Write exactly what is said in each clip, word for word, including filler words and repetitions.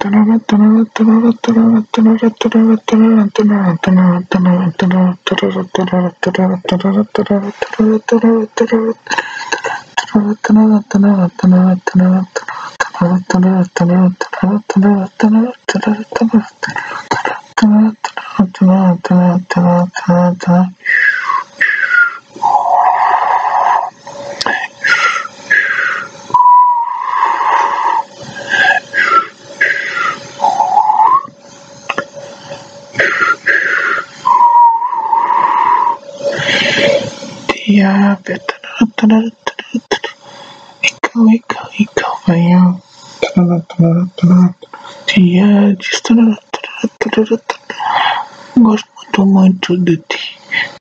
Yeah, better. Ikaw, ikaw, ikaw ba yan? Dia just gosto muito muito de ti.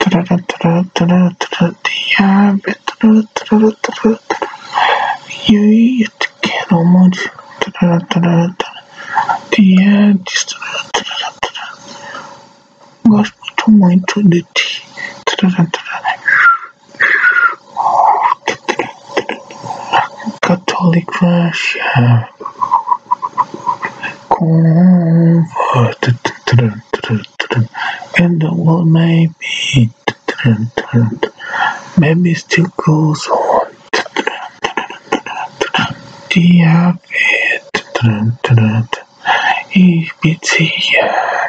Dia, better. Eu te quero muito. Dia just gosto muito muito de ti. Catholic Russia. Converted. And the world may be. Maybe still goes on. Diabetes. Ich beziehe.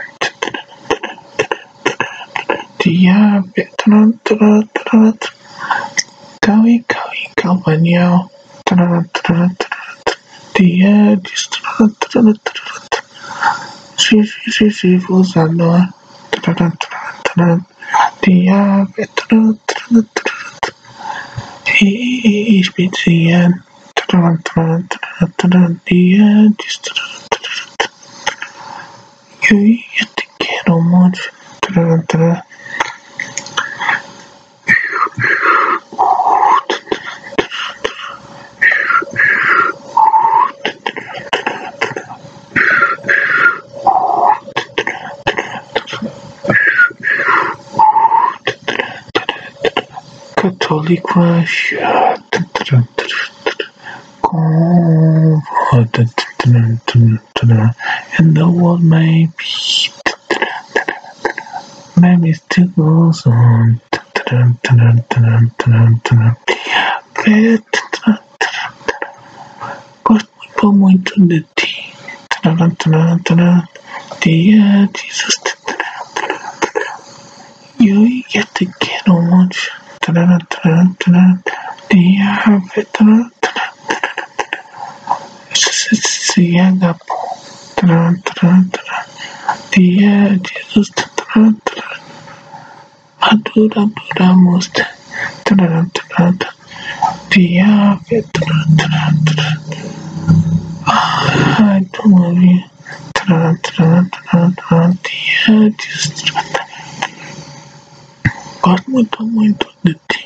Diabetes. Kawi kawi kawanyaw. Dia just si si si si fusano. Dia better. Ich beziehe. Dia just you te quiero mucho. Catholic Russia. Converted. And the world may be. Maybe still goes on. Gosto muito de ti. Dia Jesus. Eu ia te quero mucho. Dia better. Siagapo. Dia Jesus. Adura adoramos. Dia better. I don't worry. Dia Jesus. Gosto muito muito de ti.